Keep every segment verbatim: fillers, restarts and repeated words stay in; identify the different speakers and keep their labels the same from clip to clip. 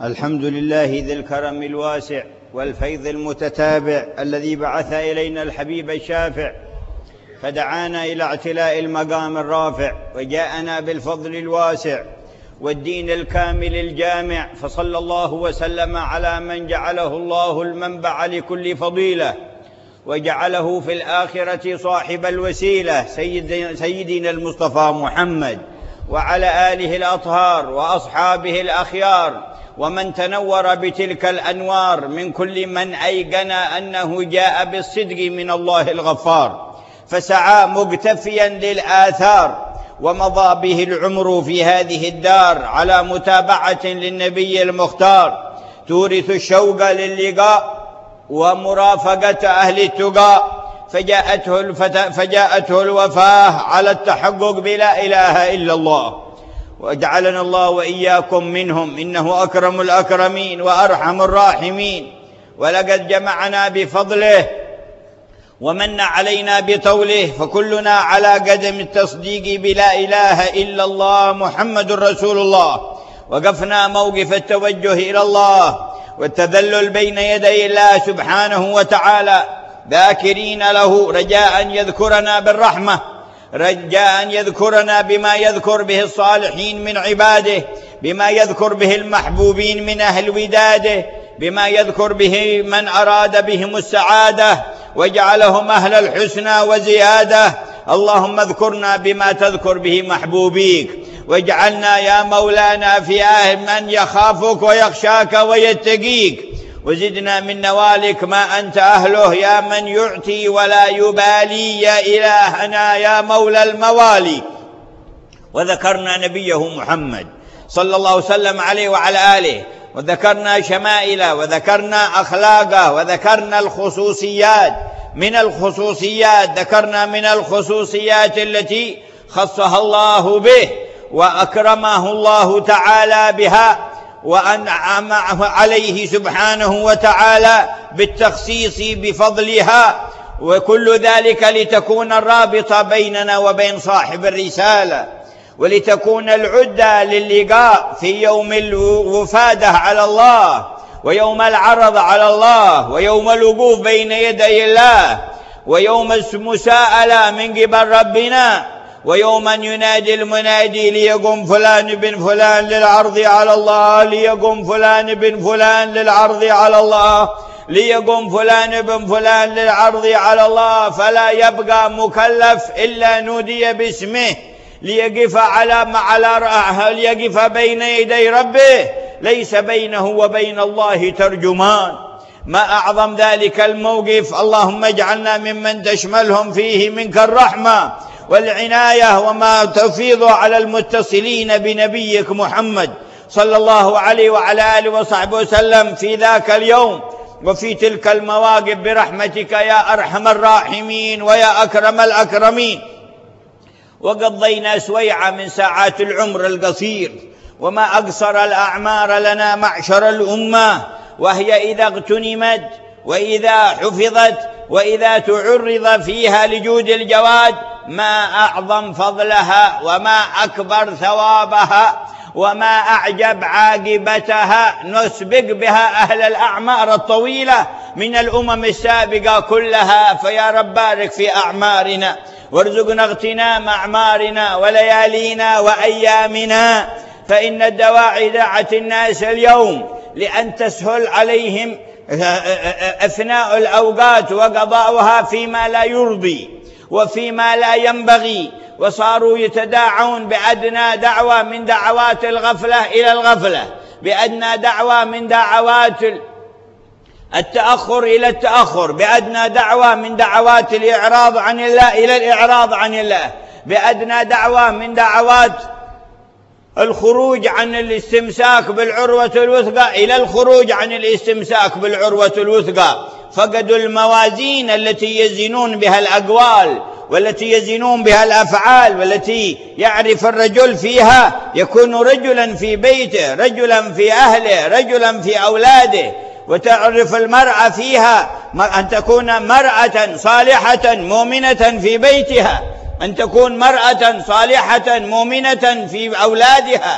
Speaker 1: الحمد لله ذي الكرم الواسع والفيض المتتابع الذي بعث إلينا الحبيب الشافع فدعانا إلى اعتلاء المقام الرافع وجاءنا بالفضل الواسع والدين الكامل الجامع، فصلى الله وسلم على من جعله الله المنبع لكل فضيلة وجعله في الآخرة صاحب الوسيلة سيد سيدنا المصطفى محمد وعلى آله الأطهار وأصحابه الأخيار ومن تنور بتلك الأنوار من كل من أيقن أنه جاء بالصدق من الله الغفار، فسعى مقتفيا للآثار ومضى به العمر في هذه الدار على متابعة للنبي المختار تورث الشوق للقاء ومرافقة أهل التقى، فجاءته, الفت... فجاءته الوفاة على التحقق بلا إله إلا الله، وجعلنا الله وإياكم منهم إنه أكرم الأكرمين وأرحم الراحمين. ولقد جمعنا بفضله ومن علينا بطوله، فكلنا على قدم التصديق بلا إله إلا الله محمد رسول الله، وقفنا موقف التوجه إلى الله والتذلل بين يدي الله سبحانه وتعالى ذاكرين له رجاء يذكرنا بالرحمة، رجاء يذكرنا بما يذكر به الصالحين من عباده، بما يذكر به المحبوبين من أهل وداده، بما يذكر به من أراد بهم السعادة وجعلهم أهل الحسنى وزيادة. اللهم اذكرنا بما تذكر به محبوبيك، واجعلنا يا مولانا في أهل من يخافك ويخشاك ويتقيك، وزدنا من نوالك ما أنت أهله يا من يعطي ولا يبالي يا إلهنا يا مولى الموالي. وذكرنا نبيه محمد صلى الله وسلم عليه وعلى آله، وذكرنا شمائله وذكرنا أخلاقه وذكرنا الخصوصيات من الخصوصيات ذكرنا من الخصوصيات التي خصها الله به وأكرمه الله تعالى بها وأنعم عليه سبحانه وتعالى بالتخصيص بفضلها، وكل ذلك لتكون الرابطة بيننا وبين صاحب الرسالة، ولتكون العدة للقاء في يوم الوفادة على الله ويوم العرض على الله ويوم الوقوف بين يدي الله ويوم المساءلة من قبل ربنا، ويوم ينادي المنادي ليقم فلان بن فلان للعرض على الله، ليقم فلان بن فلان للعرض على الله، ليقم فلان بن فلان للعرض على الله، فلا يبقى مكلف إلا نودي باسمه ليقف على على ليقف بين يدي ربه ليس بينه وبين الله ترجمان. ما أعظم ذلك الموقف. اللهم اجعلنا ممن تشملهم فيه منك الرحمة والعناية وما تفيض على المتصلين بنبيك محمد صلى الله عليه وعلى آله وصحبه وسلم في ذاك اليوم وفي تلك المواقف برحمتك يا أرحم الراحمين ويا أكرم الأكرمين. وقضينا سويعة من ساعات العمر القصير وما أقصر الأعمار لنا معشر الأمة، وهي إذا اغتنمت وإذا حفظت وإذا تعرض فيها لجود الجواد ما أعظم فضلها وما أكبر ثوابها وما أعجب عاقبتها. نسبق بها أهل الأعمار الطويلة من الأمم السابقة كلها، فيا رب بارك في أعمارنا وارزقنا اغتنام أعمارنا وليالينا وأيامنا، فإن الدواعي دعت الناس اليوم لأن تسهل عليهم أثناء الأوقات وقضاؤها فيما لا يرضي وفيما لا ينبغي، وصاروا يتداعون بأدنى دعوة من دعوات الغفلة إلى الغفلة، بأدنى دعوة من دعوات التأخر إلى التأخر، بأدنى دعوة من دعوات الإعراض عن الله إلى الإعراض عن الله، بأدنى دعوة من دعوات الخروج عن الاستمساك بالعروة الوثقى إلى الخروج عن الاستمساك بالعروة الوثقى. فقدوا الموازين التي يزنون بها الأقوال والتي يزنون بها الأفعال، والتي يعرف الرجل فيها يكون رجلا في بيته، رجلا في أهله، رجلا في أولاده، وتعرف المرأة فيها أن تكون مرأة صالحة مؤمنة في بيتها، أن تكون مرأة صالحة مؤمنة في أولادها،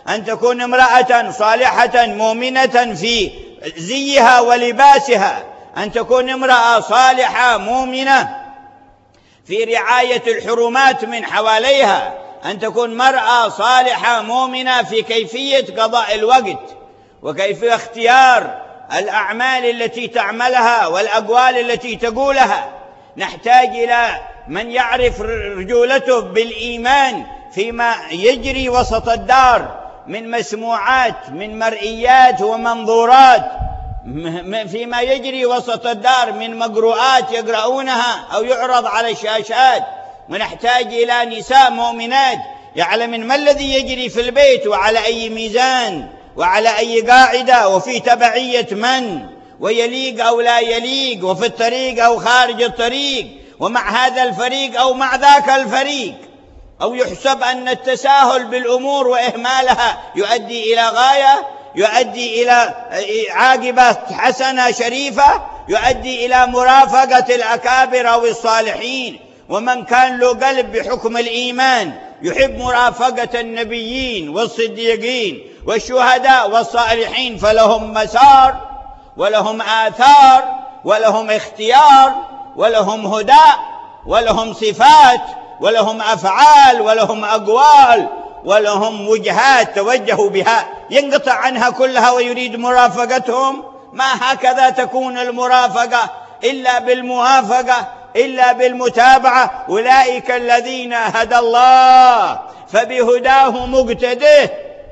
Speaker 1: أن تكون امرأة صالحة مؤمنة في زيها ولباسها، أن تكون امرأة صالحة مؤمنة في رعاية الحرمات من حواليها، أن تكون مرأة صالحة مؤمنة في كيفية قضاء الوقت وكيفية اختيار الأعمال التي تعملها والأقوال التي تقولها. نحتاج إلى من يعرف رجولته بالإيمان فيما يجري وسط الدار من مسموعات، من مرئيات ومنظورات، فيما يجري وسط الدار من مقروءات يقرؤونها أو يعرض على الشاشات. ونحتاج إلى نساء مؤمنات يعلمن ما الذي يجري في البيت وعلى أي ميزان وعلى أي قاعدة وفي تبعية من، ويليق أو لا يليق، وفي الطريق أو خارج الطريق، ومع هذا الفريق أو مع ذاك الفريق، أو يحسب أن التساهل بالأمور وإهمالها يؤدي إلى غاية، يؤدي إلى عاقبة حسنة شريفة، يؤدي إلى مرافقة الأكابر أو الصالحين. ومن كان له قلب بحكم الإيمان يحب مرافقة النبيين والصديقين والشهداء والصالحين، فلهم مسار ولهم آثار ولهم اختيار ولهم هدى ولهم صفات ولهم أفعال ولهم أقوال ولهم وجهات توجهوا بها ينقطع عنها كلها ويريد مرافقتهم. ما هكذا تكون المرافقة إلا بالموافقة، إلا بالمتابعة. أولئك الذين هدى الله فبهداه مقتده،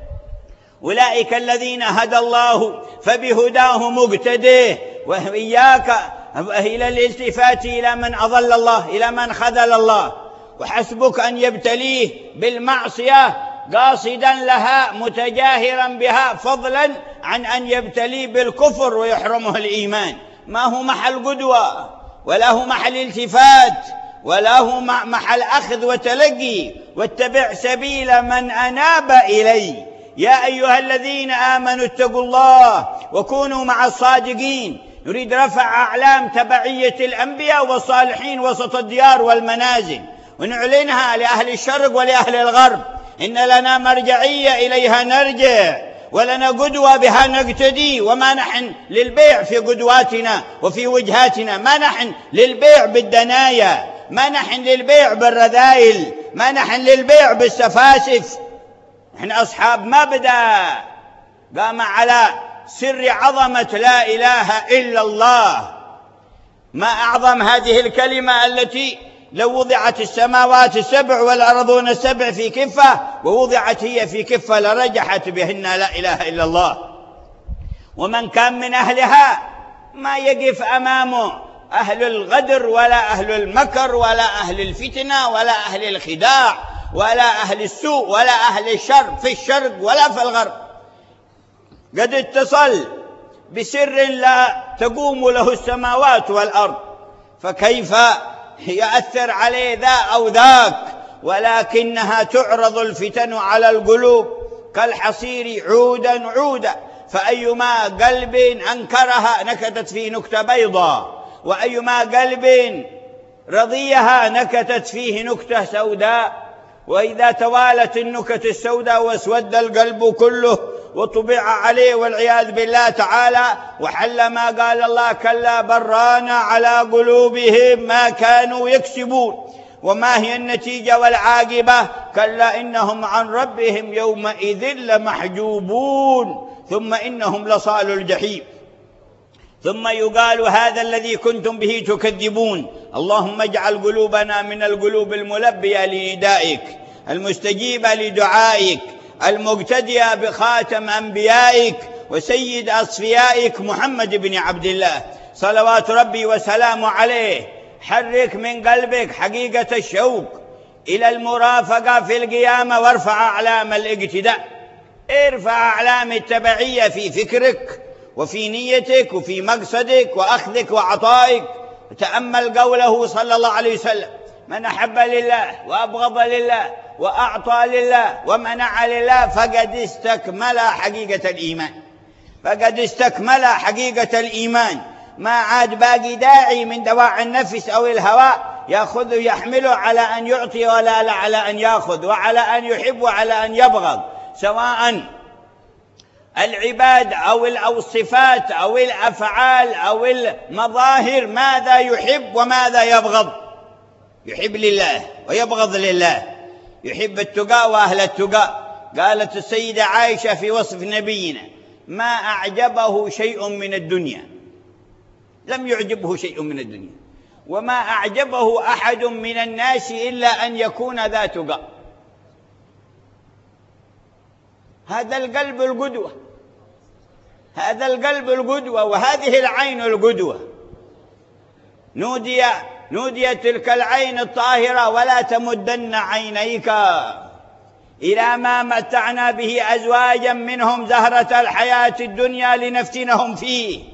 Speaker 1: أولئك الذين هدى الله فبهداه مقتده. وإياك إلى الالتفات إلى من أضل الله، إلى من خذل الله، وحسبك أن يبتليه بالمعصية قاصدا لها متجاهرا بها، فضلا عن أن يبتليه بالكفر ويحرمه الإيمان. ما هو محل قدوة ولا هو محل التفات ولا هو محل أخذ وتلقي. واتبع سبيل من أناب إلي، يا أيها الذين آمنوا اتقوا الله وكونوا مع الصادقين. يريد رفع أعلام تبعية الأنبياء والصالحين وسط الديار والمنازل، ونعلنها لأهل الشرق ولأهل الغرب. إن لنا مرجعية إليها نرجع، ولنا قدوة بها نقتدي. وما نحن للبيع في قدواتنا وفي وجهاتنا، ما نحن للبيع بالدنايا، ما نحن للبيع بالرذائل، ما نحن للبيع بالسفاسف. نحن أصحاب مبدأ قام على سر عظمة لا إله إلا الله. ما أعظم هذه الكلمة التي لو وضعت السماوات السبع والأرضون السبع في كفة ووضعت هي في كفة لرجحت بهن لا إله إلا الله. ومن كان من أهلها ما يقف أمامه أهل الغدر ولا أهل المكر ولا أهل الفتنة ولا أهل الخداع ولا أهل السوء ولا أهل الشر في الشرق ولا في الغرب. قد اتصل بسر لا تقوم له السماوات والأرض، فكيف يأثر عليه ذا أو ذاك؟ ولكنها تعرض الفتن على القلوب كالحصير عودا عودا، فأيما قلب أنكرها نكتت فيه نكتة بيضاء، وأيما قلب رضيها نكتت فيه نكتة سوداء. وإذا توالت النكت السوداء واسود القلب كله وطبع عليه والعياذ بالله تعالى، وحل ما قال الله كلا بران على قلوبهم ما كانوا يكسبون. وما هي النتيجة والعاقبة؟ كلا إنهم عن ربهم يومئذ لمحجوبون ثم إنهم لصالوا الجحيم. ثم يقال هذا الذي كنتم به تكذبون. اللهم اجعل قلوبنا من القلوب الملبية لندائك، المستجيبة لدعائك، المقتدية بخاتم أنبيائك وسيد أصفيائك محمد بن عبد الله صلوات ربي وسلامه عليه. حرك من قلبك حقيقة الشوق إلى المرافقة في القيامة، وارفع أعلام الاقتداء، ارفع أعلام التبعية في فكرك وفي نيتك وفي مقصدك وأخذك وعطائك. تأمل قوله صلى الله عليه وسلم: من أحب لله وأبغض لله وأعطى لله ومنع لله فقد استكمل حقيقة الإيمان، فقد استكمل حقيقة الإيمان. ما عاد باقي داعي من دواعي النفس أو الهوى يأخذ يحمله على أن يعطي ولا على أن يأخذ، وعلى أن يحب وعلى أن يبغض. سواء العباد أو الصفات أو الأفعال أو المظاهر، ماذا يحب وماذا يبغض. يحب لله ويبغض لله، يحب التقى وأهل التقى. قالت السيدة عائشة في وصف نبينا: ما أعجبه شيء من الدنيا، لم يعجبه شيء من الدنيا، وما أعجبه أحد من الناس إلا أن يكون ذا تقى. هذا القلب القدوة، هذا القلب القدوة، وهذه العين القدوة. نودي نودي تلك العين الطاهرة: ولا تمدن عينيك إلى ما متعنا به أزواجا منهم زهرة الحياة الدنيا لنفتنهم فيه.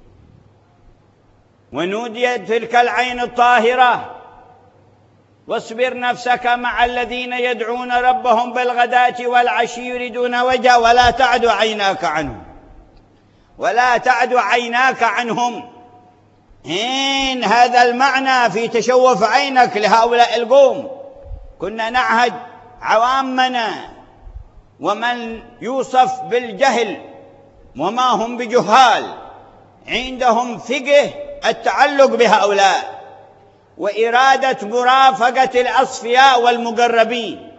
Speaker 1: ونودي تلك العين الطاهرة: واصبر نفسك مع الذين يدعون ربهم بالغداة والعشي يريدون وجهه ولا تعد عيناك عنهم، ولا تعد عيناك عنهم. إن هذا المعنى في تشوف عينك لهؤلاء القوم. كنا نعهد عوامنا ومن يوصف بالجهل وما هم بجهال، عندهم فقه التعلق بهؤلاء وإرادة مرافقة الأصفياء والمقربين،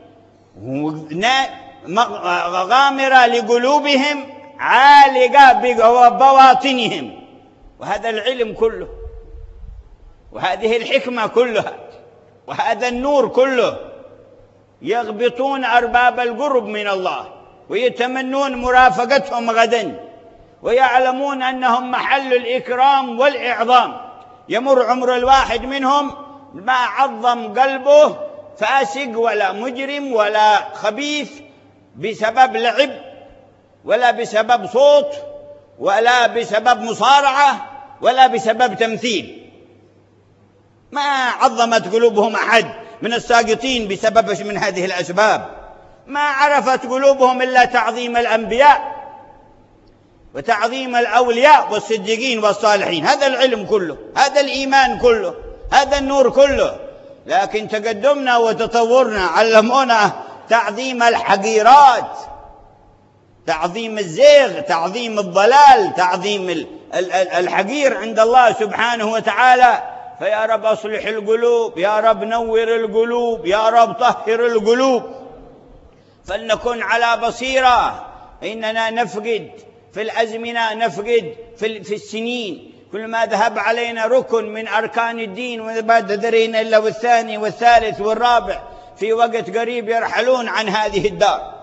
Speaker 1: غامرة لقلوبهم عالقة ببواطنهم. وهذا العلم كله، وهذه الحكمة كلها، وهذا النور كله يغبطون أرباب القرب من الله ويتمنون مرافقتهم غدا، ويعلمون أنهم محل الإكرام والإعظام. يمر عمر الواحد منهم ما عظم قلبه فاسق ولا مجرم ولا خبيث بسبب لعب، ولا بسبب صوت، ولا بسبب مصارعة، ولا بسبب تمثيل. ما عظمت قلوبهم أحد من الساقطين بسبب من هذه الأسباب. ما عرفت قلوبهم إلا تعظيم الأنبياء وتعظيم الأولياء والصديقين والصالحين. هذا العلم كله، هذا الإيمان كله، هذا النور كله. لكن تقدمنا وتطورنا علمونا تعظيم الحقيرات، تعظيم الزيغ، تعظيم الضلال، تعظيم الحقير عند الله سبحانه وتعالى. فيا رب أصلح القلوب، يا رب نور القلوب، يا رب طهر القلوب، فلنكن على بصيرة. إننا نفقد في الأزمنة، نفقد في السنين، كل ما ذهب علينا ركن من أركان الدين وما درينا إلا والثاني والثالث والرابع، في وقت قريب يرحلون عن هذه الدار،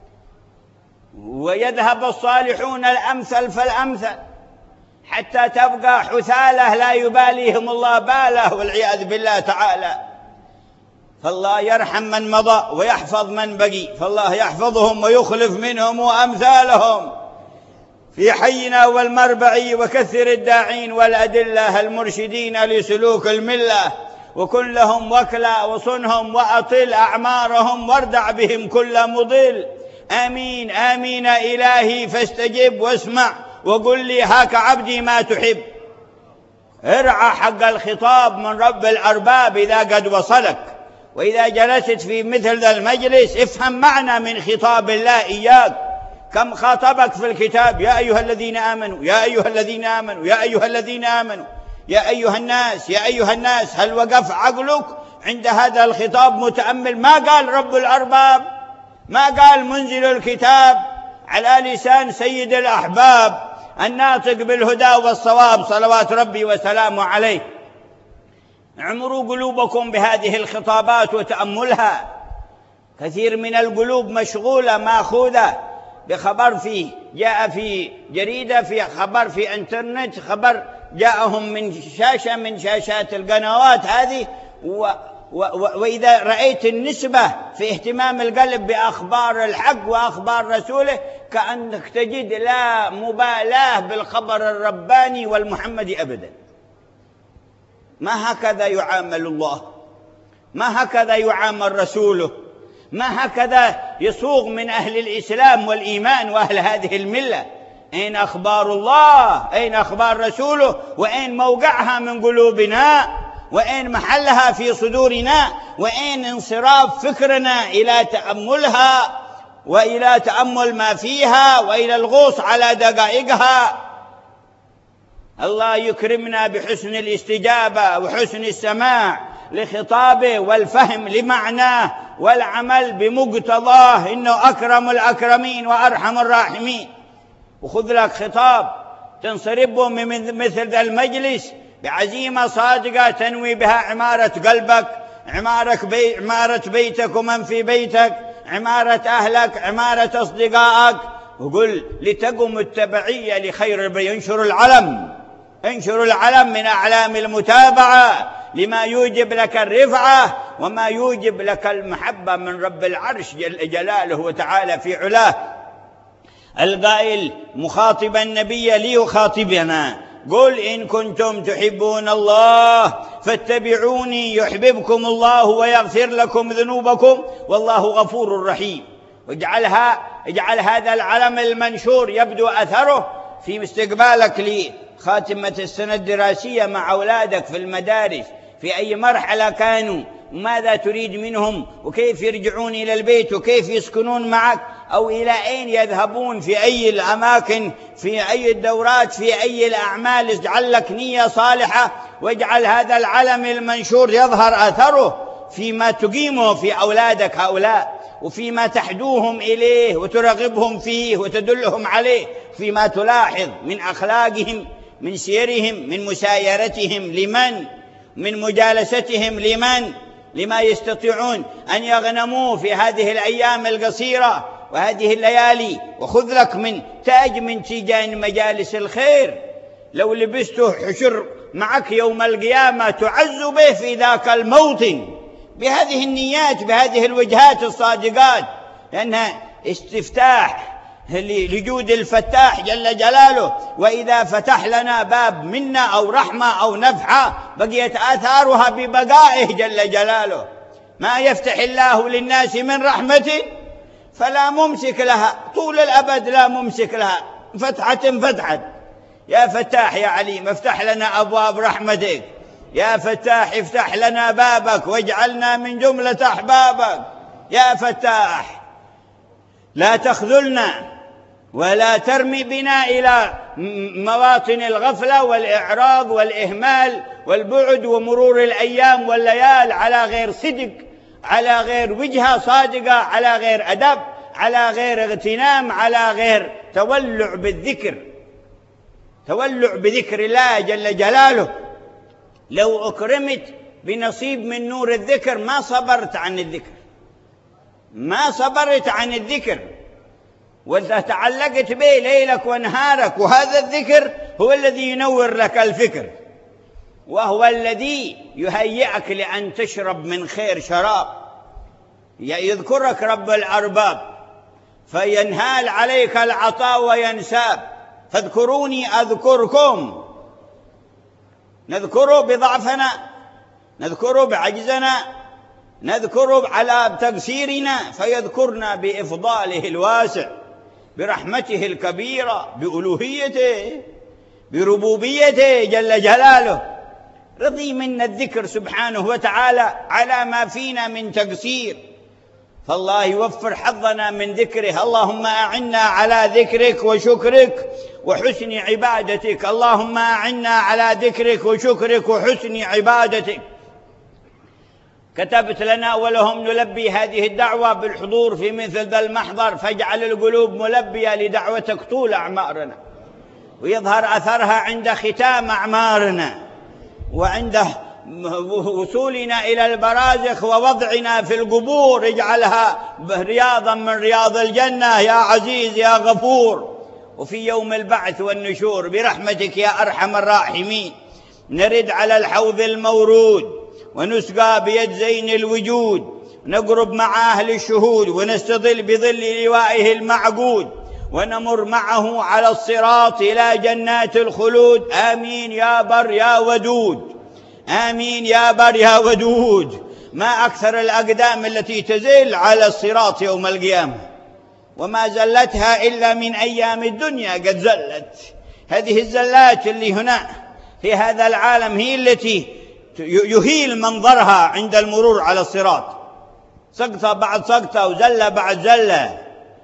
Speaker 1: ويذهب الصالحون الأمثل فالأمثل، حتى تبقى حثالة لا يباليهم الله باله والعياذ بالله تعالى. فالله يرحم من مضى ويحفظ من بقي، فالله يحفظهم ويخلف منهم وأمثالهم في حينا والمربع، وكثر الداعين والأدلة المرشدين لسلوك الملة، وكن لهم وكلا وصنهم وأطل أعمارهم واردع بهم كل مضل. آمين آمين إلهي فاستجب واسمع وقل لي هاك عبدي ما تحب. ارعى حق الخطاب من رب الأرباب إذا قد وصلك، وإذا جلست في مثل ذا المجلس افهم معنى من خطاب الله إياك. كم خاطبك في الكتاب: يا أيها الذين آمنوا، يا أيها الذين آمنوا، يا أيها الذين آمنوا، يا أيها الناس، يا أيها الناس. هل وقف عقلك عند هذا الخطاب متأمل؟ ما قال رب الأرباب، ما قال منزل الكتاب على لسان سيد الأحباب الناطق بالهدى والصواب صلوات ربي وسلامه عليه. اعمروا قلوبكم بهذه الخطابات وتأملها. كثير من القلوب مشغولة ماخوذة بخبر فيه، جاء في جريدة، في خبر في انترنت، خبر جاءهم من شاشة من شاشات القنوات هذه. و و وإذا رأيت النسبة في اهتمام القلب بأخبار الحق وأخبار رسوله، كأنك تجد لا مبالاة بالخبر الرباني والمحمدي أبدا. ما هكذا يعامل الله، ما هكذا يعامل رسوله، ما هكذا يصوغ من أهل الإسلام والإيمان وأهل هذه الملة. أين أخبار الله؟ أين أخبار رسوله؟ وأين موقعها من قلوبنا؟ وأين محلها في صدورنا؟ وأين انصراف فكرنا إلى تأملها وإلى تأمل ما فيها وإلى الغوص على دقائقها. الله يكرمنا بحسن الاستجابة وحسن السماع لخطابه والفهم لمعناه والعمل بمقتضاه، إنه أكرم الأكرمين وأرحم الراحمين. وخذ لك خطاب تنصربه من مثل ذا المجلس بعزيمة صادقة تنوي بها عمارة قلبك، عمارة, بي عمارة بيتك ومن في بيتك، عمارة أهلك، عمارة أصدقائك. وقل لتقم التبعية لخير البرية. ينشر العلم، انشر العلم من أعلام المتابعة لما يوجب لك الرفعة وما يوجب لك المحبة من رب العرش جل جلاله وتعالى في علاه. القائل مخاطبا النبي ليخاطبنا: قل إن كنتم تحبون الله فاتبعوني يحببكم الله ويغفر لكم ذنوبكم والله غفور رحيم. واجعلها اجعل هذا العلم المنشور يبدو أثره في استقبالك لخاتمة السنة الدراسية مع أولادك في المدارس، في أي مرحلة كانوا، ماذا تريد منهم، وكيف يرجعون إلى البيت، وكيف يسكنون معك، أو إلى أين يذهبون، في أي الأماكن، في أي الدورات، في أي الأعمال. اجعل لك نية صالحة، واجعل هذا العلم المنشور يظهر أثره فيما تقيمه في أولادك هؤلاء، وفيما تحدوهم إليه وترغبهم فيه وتدلهم عليه، فيما تلاحظ من أخلاقهم، من سيرهم، من مسايرتهم لمن، من مجالستهم لمن، لما يستطيعون أن يغنموه في هذه الأيام القصيرة وهذه الليالي. وخذ لك من تاج من تيجان مجالس الخير، لو لبسته حشر معك يوم القيامة تعز به في ذاك الموطن، بهذه النيات، بهذه الوجهات الصادقات، لأنها استفتاح لجود الفتاح جل جلاله. وإذا فتح لنا باب منا أو رحمة أو نفحة بقيت آثارها ببقائه جل جلاله. ما يفتح الله للناس من رحمة فلا ممسك لها، طول الأبد لا ممسك لها، فتحة فتحت. يا فتاح يا عليم افتح لنا أبواب رحمتك، يا فتاح افتح لنا بابك واجعلنا من جملة أحبابك. يا فتاح لا تخذلنا ولا ترمي بنا إلى مواطن الغفلة والإعراض والإهمال والبعد ومرور الأيام والليال على غير صدق، على غير وجهة صادقة، على غير أدب، على غير اغتنام، على غير تولع بالذكر، تولع بذكر الله جل جلاله. لو أكرمت بنصيب من نور الذكر ما صبرت عن الذكر، ما صبرت عن الذكر، وتعلقت به ليلك ونهارك. وهذا الذكر هو الذي ينور لك الفكر، وهو الذي يهيئك لأن تشرب من خير شراب. يذكرك رب الأرباب فينهال عليك العطاء وينساب. فاذكروني أذكركم، نذكره بضعفنا، نذكره بعجزنا، نذكره على تقصيرنا، فيذكرنا بإفضاله الواسع، برحمته الكبيرة، بألوهيته، بربوبيته جل جلاله. رضي منا الذكر سبحانه وتعالى على ما فينا من تقصير، فالله يوفر حظنا من ذكره. اللهم أعنا على ذكرك وشكرك وحسن عبادتك، اللهم أعنا على ذكرك وشكرك وحسن عبادتك. كتبت لنا ولهم نلبي هذه الدعوة بالحضور في مثل ذا المحضر، فاجعل القلوب ملبية لدعوتك طول أعمارنا، ويظهر أثرها عند ختام أعمارنا، وعند وصولنا إلى البرازخ ووضعنا في القبور. اجعلها رياضا من رياض الجنة يا عزيز يا غفور. وفي يوم البعث والنشور برحمتك يا أرحم الراحمين نرد على الحوض المورود، ونسقى بيد زين الوجود، نقرب مع أهل الشهود، ونستظل بظل لوائه المعقود، ونمر معه على الصراط إلى جنات الخلود. آمين يا بر يا ودود، آمين يا بر يا ودود. ما أكثر الأقدام التي تزل على الصراط يوم القيامة، وما زلتها إلا من أيام الدنيا قد زلت. هذه الزلات اللي هنا في هذا العالم هي التي يهيل منظرها عند المرور على الصراط، سقطة بعد سقطة وزلة بعد زلة.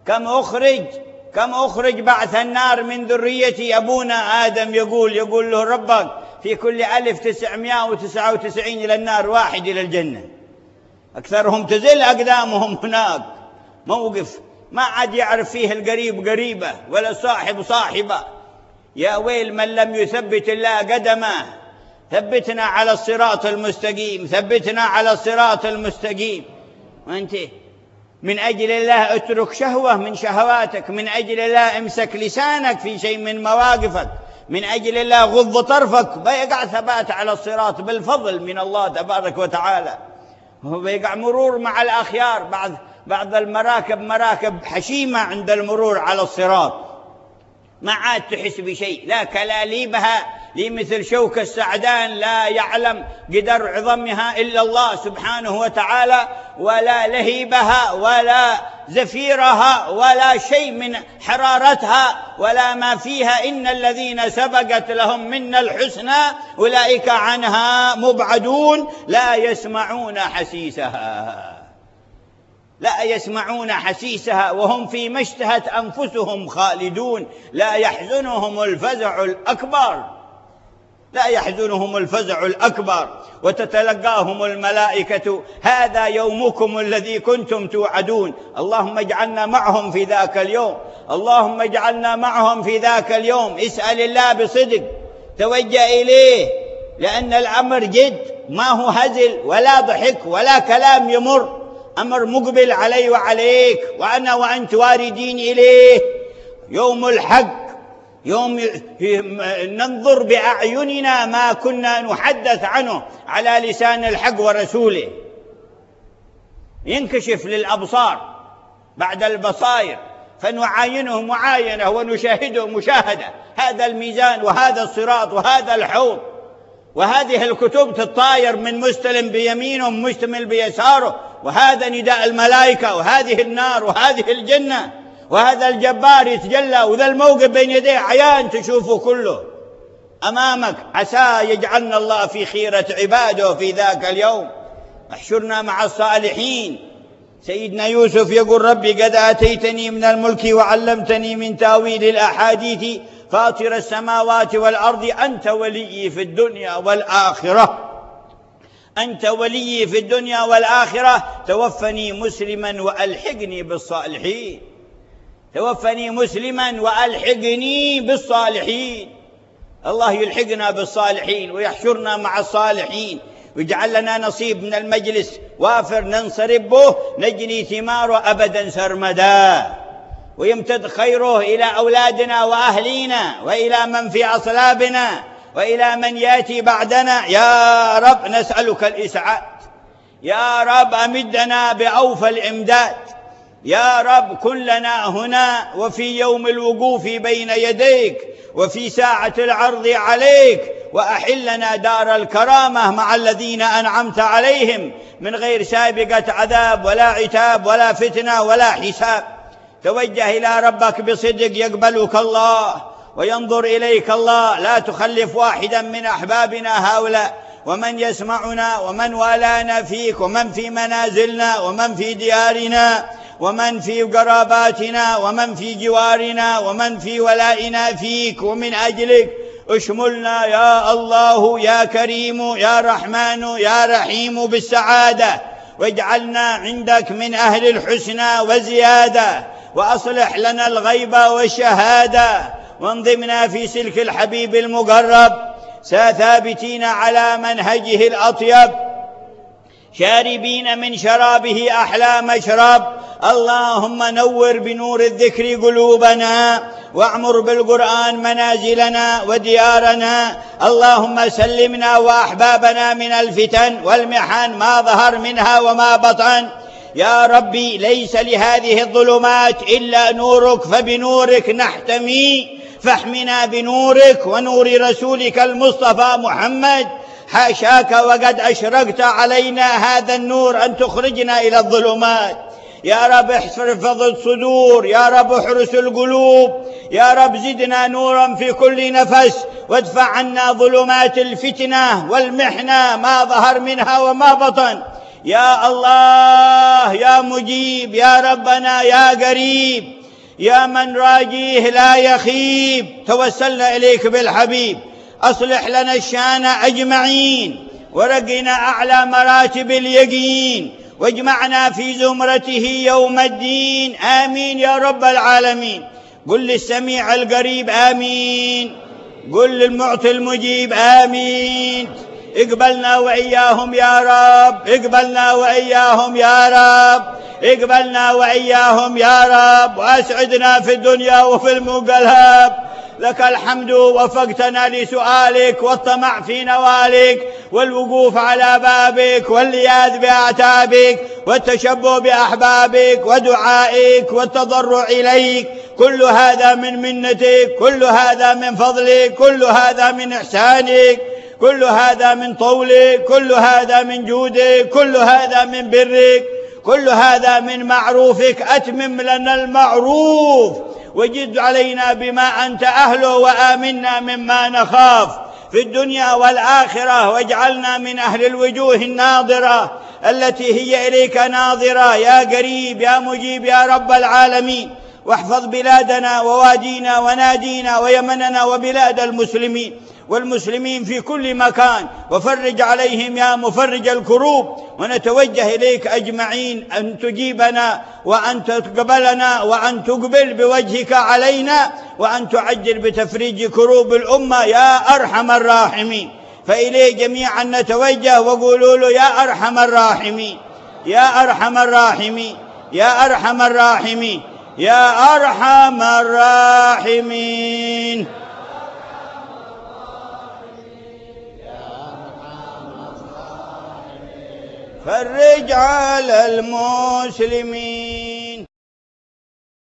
Speaker 1: كم أخرج كم أخرج بعث النار من ذرية أبونا آدم، يقول يقول له ربك في كل ألف تسعمائة وتسعة وتسعين إلى النار واحد إلى الجنة. أكثرهم تزل أقدامهم هناك، موقف ما عاد يعرف فيه القريب قريبة ولا الصاحب صاحبة. يا ويل من لم يثبت الله قدمه. ثبتنا على الصراط المستقيم، ثبتنا على الصراط المستقيم. وأنت من أجل الله اترك شهوة من شهواتك، من أجل الله امسك لسانك في شيء من مواقفك، من أجل الله غض طرفك، بيقع ثبات على الصراط بالفضل من الله تبارك وتعالى. هو بيقع مرور مع الأخيار، بعض بعض المراكب مراكب حشيمة عند المرور على الصراط، ما عاد تحس بشيء، لا كلاليبها لمثل شوك السعدان، لا يعلم قدر عظمها إلا الله سبحانه وتعالى، ولا لهيبها ولا زفيرها ولا شيء من حرارتها ولا ما فيها. إن الذين سبقت لهم منا الحسنى أولئك عنها مبعدون لا يسمعون حسيسها، لا يسمعون حسيسها وهم فيما اشتهت أنفسهم خالدون. لا يحزنهم الفزع الأكبر، لا يحزنهم الفزع الأكبر، وتتلقاهم الملائكة هذا يومكم الذي كنتم توعدون. اللهم اجعلنا معهم في ذاك اليوم، اللهم اجعلنا معهم في ذاك اليوم. اسأل الله بصدق، توجه إليه، لأن الأمر جد، ما هو هزل ولا ضحك ولا كلام يمر، أمر مقبل علي وعليك، وأنا وأنت واردين إليه. يوم الحق، يوم ننظر بأعيننا ما كنا نحدث عنه على لسان الحق ورسوله، ينكشف للأبصار بعد البصائر، فنعاينه معاينة ونشاهده مشاهدة. هذا الميزان وهذا الصراط وهذا الحوض، وهذه الكتب تطاير من مستلم بيمينه ومشتمل بيساره، وهذا نداء الملائكة، وهذه النار وهذه الجنة، وهذا الجبار يتجلى، وذا الموقف بين يديه عيان تشوفه كله أمامك. عسى يجعلنا الله في خيرة عباده في ذاك اليوم. احشرنا مع الصالحين. سيدنا يوسف يقول ربي قد آتيتني من الملك وعلمتني من تاويل الأحاديث فاطر السماوات والأرض أنت ولي في الدنيا والآخرة، أنت ولي في الدنيا والآخرة، توفني مسلما وألحقني بالصالحين، توفني مسلما وألحقني بالصالحين. الله يلحقنا بالصالحين ويحشرنا مع الصالحين، ويجعل لنا نصيب من المجلس وافر ننصرب به، نجني ثماره أبدا سرمدا، ويمتد خيره إلى أولادنا وأهلينا وإلى من في أصلابنا وإلى من يأتي بعدنا. يا رب نسألك الإسعاد، يا رب أمدنا بأوفى الإمداد، يا رب كن لنا هنا وفي يوم الوقوف بين يديك وفي ساعة العرض عليك، وأحلنا دار الكرامة مع الذين أنعمت عليهم من غير سابقة عذاب ولا عتاب ولا فتنة ولا حساب. توجه إلى ربك بصدق يقبلك الله وينظر إليك الله. لا تخلف واحدا من أحبابنا هؤلاء ومن يسمعنا ومن والانا فيك ومن في منازلنا ومن في ديارنا ومن في قراباتنا ومن في جوارنا ومن في ولائنا فيك ومن أجلك. اشملنا يا الله يا كريم يا رحمن يا رحيم بالسعادة، واجعلنا عندك من أهل الحسنى وزيادة، وأصلح لنا الغيب والشهادة، وانضمنا في سلك الحبيب المقرب ثابتين على منهجه الأطيب، شاربين من شرابه أحلى مشرب. اللهم نور بنور الذكر قلوبنا، واعمر بالقرآن منازلنا وديارنا. اللهم سلمنا وأحبابنا من الفتن والمحن ما ظهر منها وما بطن. يا ربي ليس لهذه الظلمات إلا نورك، فبنورك نحتمي، فاحمنا بنورك ونور رسولك المصطفى محمد. حاشاك وقد أشرقت علينا هذا النور أن تخرجنا إلى الظلمات. يا رب احفظ الصدور، يا رب احرس القلوب، يا رب زدنا نورا في كل نفس، وادفع عنا ظلمات الفتنة والمحنة ما ظهر منها وما بطن. يا الله يا مجيب يا ربنا يا قريب يا من راجيه لا يخيب، توسلنا إليك بالحبيب. أصلح لنا الشان أجمعين ورقنا أعلى مراتب اليقين، واجمعنا في زمرته يوم الدين، آمين يا رب العالمين. قل للسميع القريب آمين، قل للمعطي المجيب آمين. اقبلنا وإياهم يا رب، اقبلنا وإياهم يا رب، اقبلنا وإياهم يا رب، وأسعدنا في الدنيا وفي المنقلب. لك الحمد وفقتنا لسؤالك والطمع في نوالك والوقوف على بابك واللياذ بأعتابك والتشبه بأحبابك ودعائك والتضرع إليك. كل هذا من منتك، كل هذا من فضلك، كل هذا من إحسانك، كل هذا من طولك، كل هذا من جودك، كل هذا من برك، كل هذا من معروفك. أتمم لنا المعروف وجد علينا بما أنت أهله، وآمنا مما نخاف في الدنيا والآخرة، واجعلنا من أهل الوجوه الناظرة التي هي إليك ناظرة يا قريب يا مجيب يا رب العالمين. واحفظ بلادنا ووادينا ونادينا ويمننا وبلاد المسلمين والمسلمين في كل مكان، وفرج عليهم يا مفرج الكروب. ونتوجه إليك أجمعين أن تجيبنا وأن تقبلنا وأن تقبل بوجهك علينا، وأن تعجل بتفريج كروب الأمة يا أرحم الراحمين. فإليه جميعا نتوجه وقولوا له يا أرحم الراحمين، يا أرحم الراحمين، يا أرحم الراحمين، يا أرحم الراحمين. فرج على المسلمين.